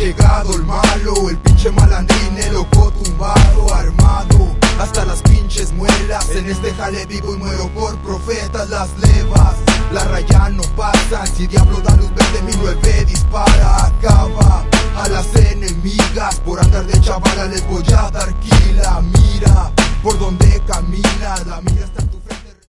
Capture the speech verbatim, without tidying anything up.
llegado el malo, el pinche malandrín, el loco tumbado, armado hasta las pinches muelas. En este jale vivo y muero por profetas. Las levas, la raya no pasan. Si diablo da luz verde, mi nueve dispara, acaba